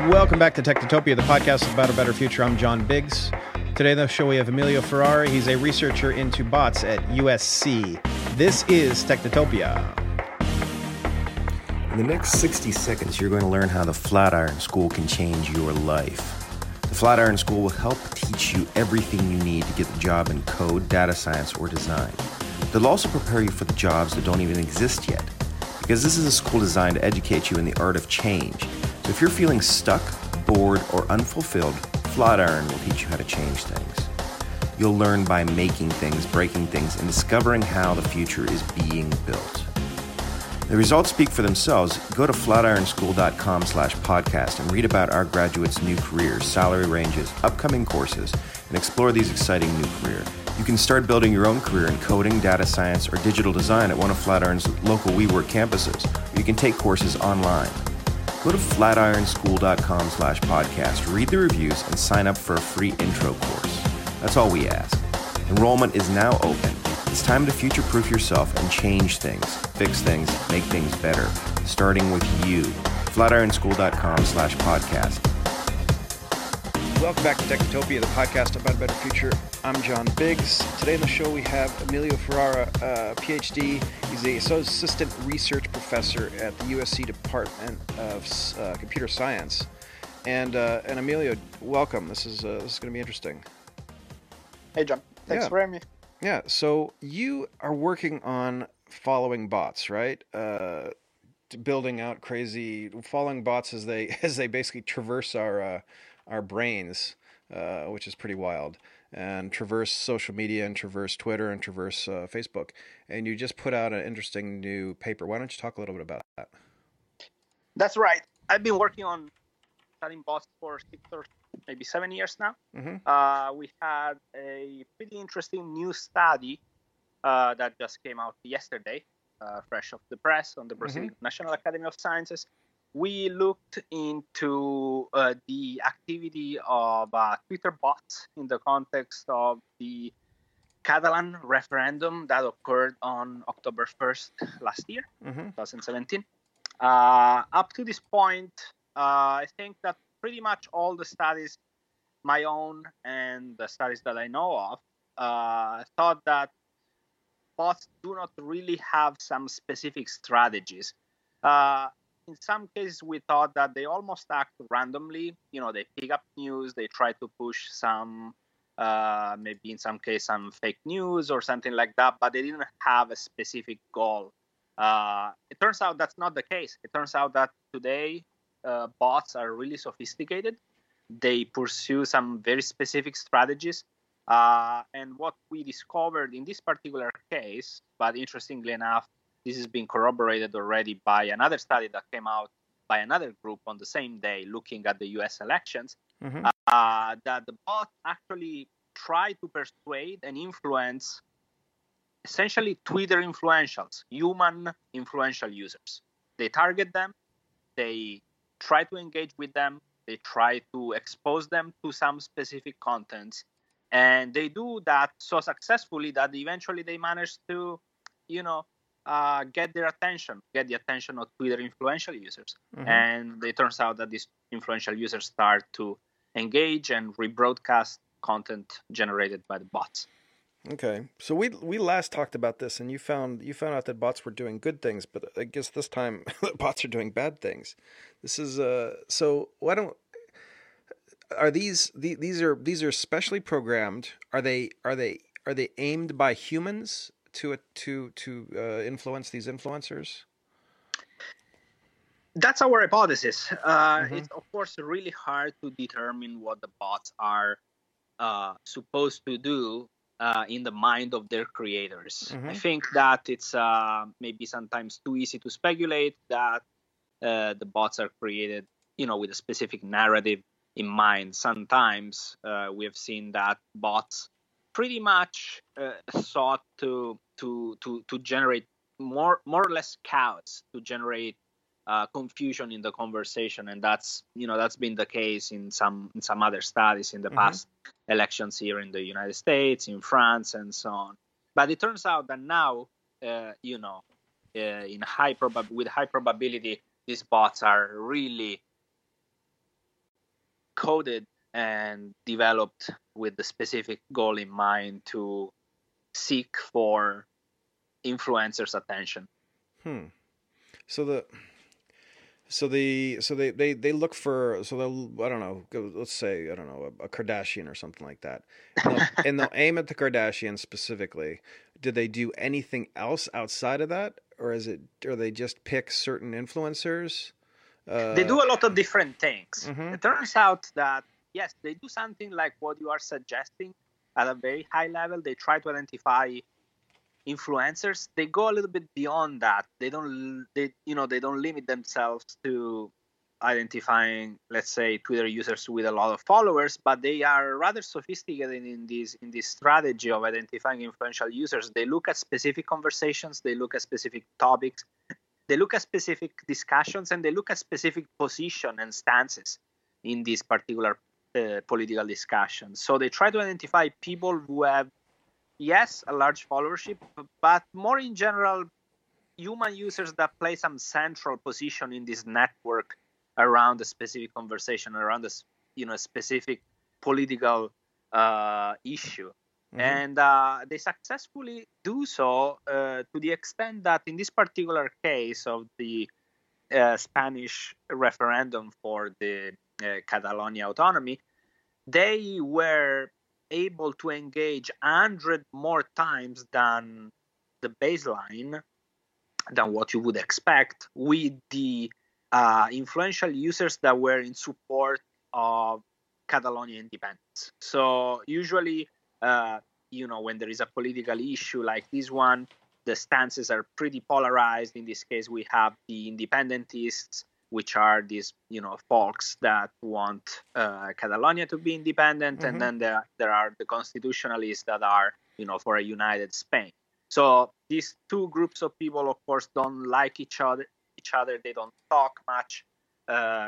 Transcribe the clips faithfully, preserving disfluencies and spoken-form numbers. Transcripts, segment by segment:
Welcome back to Technotopia, the podcast about a better future. I'm John Biggs. Today on the show we have Emilio Ferrara. He's a researcher into bots at U S C. This is Technotopia. In the next sixty seconds, you're going to learn how the Flatiron School can change your life. The Flatiron School will help teach you everything you need to get the job in code, data science, or design. They'll also prepare you for the jobs that don't even exist yet, because this is a school designed to educate you in the art of change. So if you're feeling stuck, bored, or unfulfilled, Flatiron will teach you how to change things. You'll learn by making things, breaking things, and discovering how the future is being built. The results speak for themselves. Go to flatironschool.com slash podcast and read about our graduates' new careers, salary ranges, upcoming courses, and explore these exciting new careers. You can start building your own career in coding, data science, or digital design at one of Flatiron's local WeWork campuses, or you can take courses online. Go to flatironschool.com slash podcast, read the reviews, and sign up for a free intro course. That's all we ask. Enrollment is now open. It's time to future-proof yourself and change things, fix things, make things better, starting with you. flatironschool.com slash podcast. Welcome back to Technotopia, the podcast about a better future. I'm John Biggs. Today on the show we have Emilio Ferrara, uh, P H D. He's a assistant research professor at the U S C Department of uh, Computer Science. And uh, and Emilio, welcome. This is uh, this is going to be interesting. Hey, John. Thanks yeah. for having me. Yeah. So you are working on following bots, right? Uh, building out crazy following bots as they as they basically traverse our uh, our brains, uh, which is pretty wild, and traverse social media and traverse Twitter and traverse uh, Facebook. And you just put out an interesting new paper. Why don't you talk a little bit about that? That's right. I've been working on studying bots for six or maybe seven years now. Mm-hmm. Uh, we had a pretty interesting new study uh, that just came out yesterday, uh, fresh off the press on the Brazilian mm-hmm. National Academy of Sciences. We looked into uh, the activity of uh, Twitter bots in the context of the Catalan referendum that occurred on October first last year, mm-hmm. twenty seventeen. Uh, up to this point, uh, I think that pretty much all the studies, my own and the studies that I know of, uh, thought that bots do not really have some specific strategies. Uh, In some cases, we thought that they almost act randomly. You know, they pick up news, they try to push some, uh, maybe in some case, some fake news or something like that, but they didn't have a specific goal. Uh, it turns out that's not the case. It turns out that today, uh, bots are really sophisticated. They pursue some very specific strategies. Uh, and what we discovered in this particular case, but interestingly enough, this has been corroborated already by another study that came out by another group on the same day looking at the U S elections, mm-hmm. uh, that the bot actually tried to persuade and influence essentially Twitter influentials, human influential users. They target them, they try to engage with them, they try to expose them to some specific contents, and they do that so successfully that eventually they manage to, you know, Uh, get their attention, get the attention of Twitter influential users. Mm-hmm. And it turns out that these influential users start to engage and rebroadcast content generated by the bots. Okay, so we we last talked about this, and you found you found out that bots were doing good things, but I guess this time bots are doing bad things. This is uh. So why don't are these these are these are specially programmed? Are they are they are they aimed by humans to to to uh, influence these influencers? That's our hypothesis. Uh, mm-hmm. It's of course really hard to determine what the bots are uh, supposed to do uh, in the mind of their creators. Mm-hmm. I think that it's uh, maybe sometimes too easy to speculate that uh, the bots are created, you know, with a specific narrative in mind. Sometimes uh, we have seen that bots pretty much uh, sought to to to to generate more more or less chaos, to generate uh, confusion in the conversation, and that's you know that's been the case in some in some other studies in the mm-hmm. past elections here in the United States, in France, and so on. But it turns out that now, uh, you know, uh, in high prob with high probability, these bots are really coded and developed with the specific goal in mind to seek for influencers' attention. Hmm. So the so the so they, they, they look for so they'll I don't know go, let's say I don't know a, a Kardashian or something like that, and they'll, and they'll aim at the Kardashians specifically. Do they do anything else outside of that, or is it or they just pick certain influencers? Uh, they do a lot of different things. Mm-hmm. It turns out that yes, they do something like what you are suggesting at a very high level. They try to identify influencers. They go a little bit beyond that. They don't they you know they don't limit themselves to identifying, let's say, Twitter users with a lot of followers, but they are rather sophisticated in this in this strategy of identifying influential users. They look at specific conversations, they look at specific topics, they look at specific discussions, and they look at specific position and stances in these particular uh, political discussions. So they try to identify people who have, yes, a large followership, but more in general, human users that play some central position in this network around a specific conversation, around a you know specific political uh, issue. Mm-hmm. And uh, they successfully do so uh, to the extent that in this particular case of the uh, Spanish referendum for the uh, Catalonia autonomy, they were able to engage a hundred more times than the baseline, than what you would expect, with the uh, influential users that were in support of Catalonia independence. So usually, uh, you know, when there is a political issue like this one, the stances are pretty polarized. In this case, we have the independentists, which are these, you know, folks that want uh, Catalonia to be independent, mm-hmm. and then there there are the constitutionalists that are, you know, for a united Spain. So these two groups of people, of course, don't like each other. Each other, they don't talk much uh,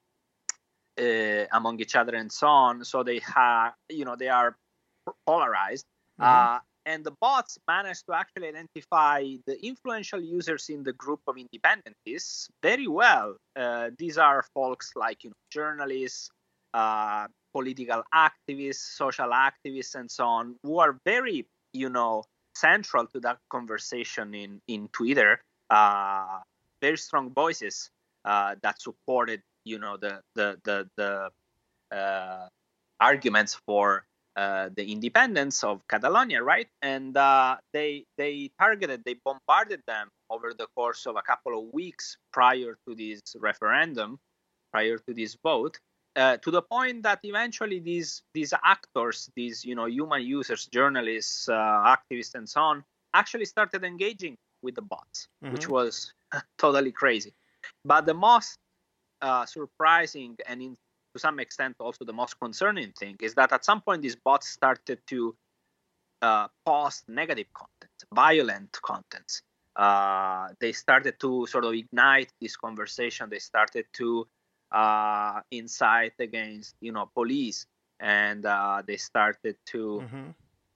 uh, among each other, and so on. So they have, you know, they are polarized. Mm-hmm. Uh, and the bots managed to actually identify the influential users in the group of independentists very well. Uh, these are folks like, you know, journalists, uh, political activists, social activists, and so on, who are very, you know, central to that conversation in, in Twitter. Uh, very strong voices uh, that supported, you know, the the the, the uh, arguments for uh, the independence of Catalonia, right? And uh, they they targeted, they bombarded them over the course of a couple of weeks prior to this referendum, prior to this vote, uh, to the point that eventually these these actors, these, you know, human users, journalists, uh, activists, and so on, actually started engaging with the bots, mm-hmm. which was totally crazy. But the most uh, surprising and in, to some extent also the most concerning thing is that at some point these bots started to uh, post negative content, violent content. Uh, they started to sort of ignite this conversation. They started to uh, incite against, you know, police, and uh, they started to mm-hmm.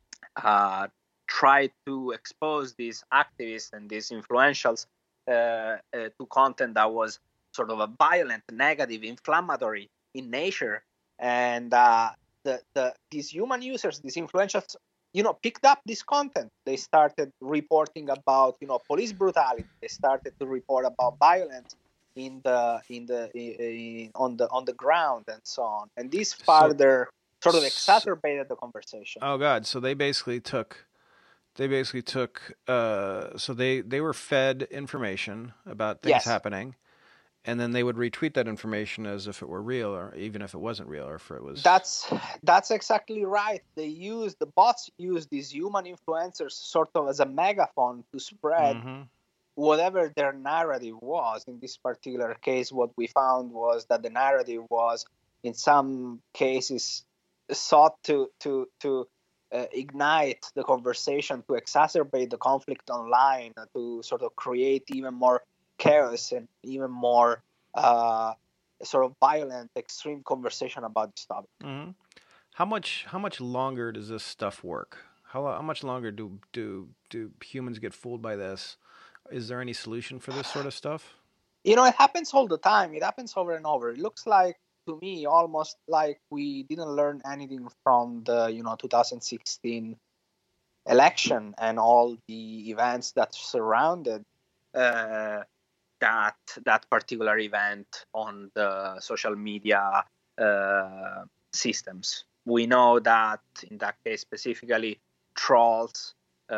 uh, try to expose these activists and these influentials Uh, uh, to content that was sort of a violent, negative, inflammatory in nature. And uh, the, the these human users, these influencers, you know, picked up this content. They started reporting about, you know, police brutality. They started to report about violence in the in the in, on the on the ground and so on. And this further so, sort of exacerbated the conversation. Oh God! So they basically took. They basically took, uh, so they, they were fed information about things yes. happening, and then they would retweet that information as if it were real, or even if it wasn't real, or if it was. That's that's exactly right. They use the bots use these human influencers sort of as a megaphone to spread mm-hmm. whatever their narrative was. In this particular case, what we found was that the narrative was, in some cases, sought to to to. Uh, ignite the conversation, to exacerbate the conflict online, uh, to sort of create even more chaos and even more uh, sort of violent, extreme conversation about this topic. Mm-hmm. How much how much longer does this stuff work? How how much longer do do do humans get fooled by this? Is there any solution for this sort of stuff? You know, it happens all the time. It happens over and over. It looks like to me almost like we didn't learn anything from the, you know, two thousand sixteen election and all the events that surrounded uh, that that particular event on the social media uh, systems. We know that in that case specifically, trolls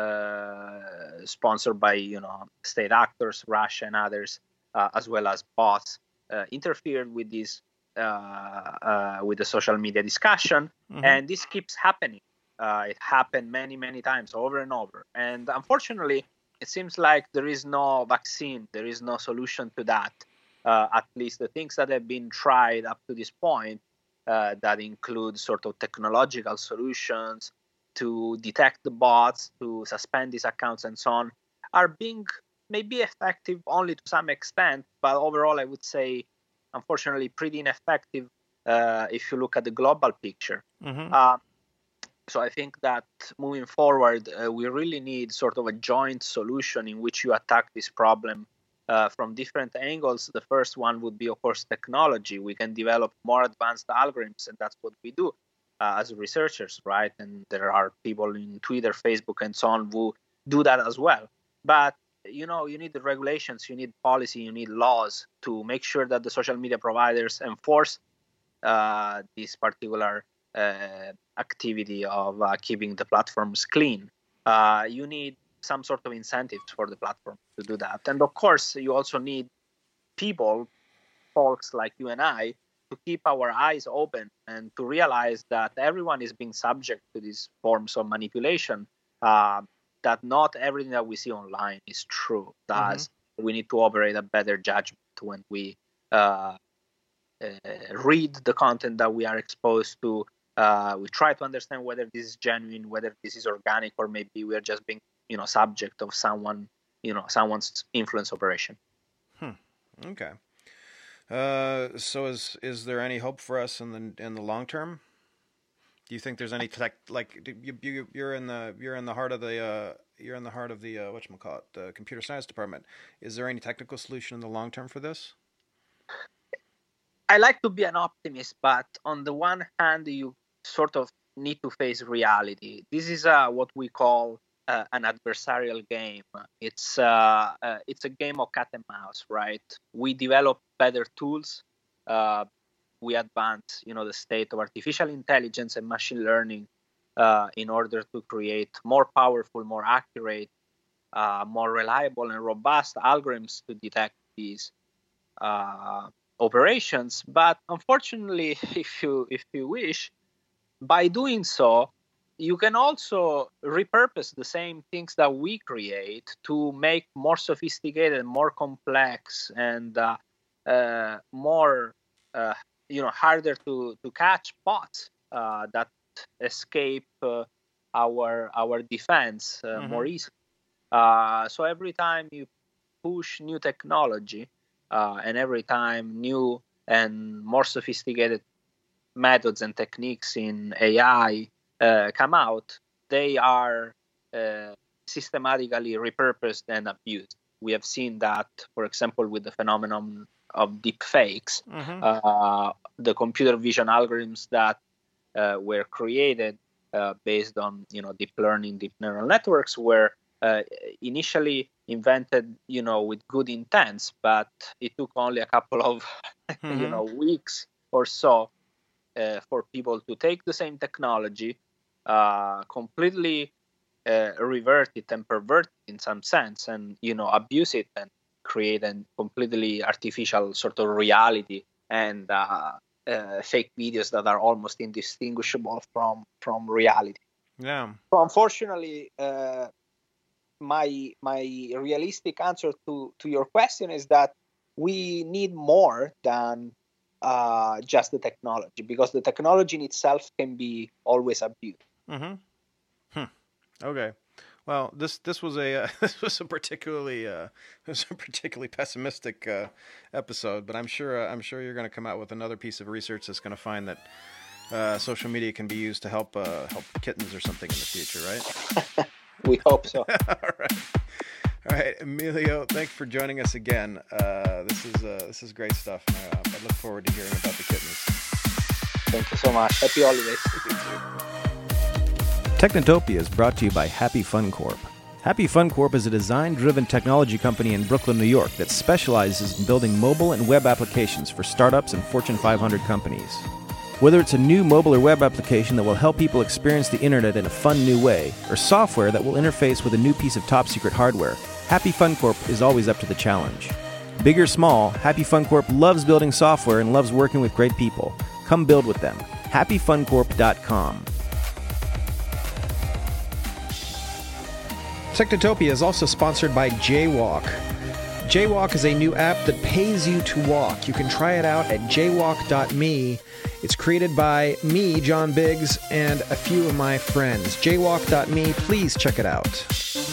uh, sponsored by, you know, state actors, Russia and others, uh, as well as bots, uh, interfered with this uh, uh, with the social media discussion, mm-hmm. and this keeps happening. Uh, it happened many, many times over and over. And unfortunately, it seems like there is no vaccine. There is no solution to that. Uh, at least the things that have been tried up to this point, uh, that include sort of technological solutions to detect the bots, to suspend these accounts and so on, are being maybe effective only to some extent. But overall, I would say, unfortunately, pretty ineffective uh, if you look at the global picture. Mm-hmm. Uh, So I think that moving forward, uh, we really need sort of a joint solution in which you attack this problem uh, from different angles. The first one would be, of course, technology. We can develop more advanced algorithms, and that's what we do uh, as researchers, right? And there are people in Twitter, Facebook, and so on who do that as well. But, you know, you need the regulations, you need policy, you need laws to make sure that the social media providers enforce uh, this particular Uh, activity of uh, keeping the platforms clean. Uh, you need some sort of incentives for the platform to do that. And of course, you also need people, folks like you and I, to keep our eyes open and to realize that everyone is being subject to these forms of manipulation, uh, that not everything that we see online is true. Thus, mm-hmm. we need to operate a better judgment when we uh, uh, read the content that we are exposed to. Uh, we try to understand whether this is genuine, whether this is organic, or maybe we are just being, you know, subject of someone, you know, someone's influence operation. Hmm. Okay. Uh, so is is there any hope for us in the in the long term? Do you think there's any tech, like you, you you're in the you're in the heart of the uh, you're in the heart of the uh, whatchamacallit, the computer science department? Is there any technical solution in the long term for this? I like to be an optimist, but on the one hand, you sort of need to face reality. This is uh, what we call uh, an adversarial game. It's uh, uh, it's a game of cat and mouse, right? We develop better tools. Uh, we advance, you know, the state of artificial intelligence and machine learning uh, in order to create more powerful, more accurate, uh, more reliable and robust algorithms to detect these uh, operations. But unfortunately, if you if you wish, by doing so, you can also repurpose the same things that we create to make more sophisticated, more complex, and uh, uh, more, uh, you know, harder to, to catch bots uh, that escape uh, our our defense uh, mm-hmm. more easily. Uh, so every time you push new technology, uh, and every time new and more sophisticated methods and techniques in A I uh, come out, they are uh, systematically repurposed and abused. We have seen that, for example, with the phenomenon of deep fakes. Mm-hmm. Uh, the computer vision algorithms that uh, were created uh, based on, you know, deep learning, deep neural networks were uh, initially invented, you know, with good intents, but it took only a couple of, mm-hmm. you know, weeks or so uh, for people to take the same technology, uh, completely uh, revert it and pervert it in some sense, and, you know, abuse it and create a completely artificial sort of reality and uh, uh, fake videos that are almost indistinguishable from from reality. Yeah. So unfortunately, uh, my my realistic answer to to your question is that we need more than uh, just the technology, because the technology in itself can be always abused. Mm-hmm. Hmm. Okay. Well, this this was a uh, this was a particularly uh, this was a particularly pessimistic uh, episode, but I'm sure uh, I'm sure you're going to come out with another piece of research that's going to find that uh, social media can be used to help uh, help kittens or something in the future, right? We hope so. All right, all right, Emilio, thanks for joining us again. Uh, this is uh, this is great stuff. Uh, I look forward to hearing about the kittens. Thank you so much. Happy holidays. Technotopia is brought to you by Happy Fun Corp. Happy Fun Corp is a design-driven technology company in Brooklyn, New York that specializes in building mobile and web applications for startups and Fortune five hundred companies. Whether it's a new mobile or web application that will help people experience the internet in a fun new way, or software that will interface with a new piece of top-secret hardware, Happy Fun Corp is always up to the challenge. Big or small, Happy Fun Corp loves building software and loves working with great people. Come build with them. happy fun corp dot com. Technotopia is also sponsored by Jaywalk. Jaywalk is a new app that pays you to walk. You can try it out at jaywalk dot me. It's created by me, John Biggs, and a few of my friends. jaywalk dot me. Please check it out.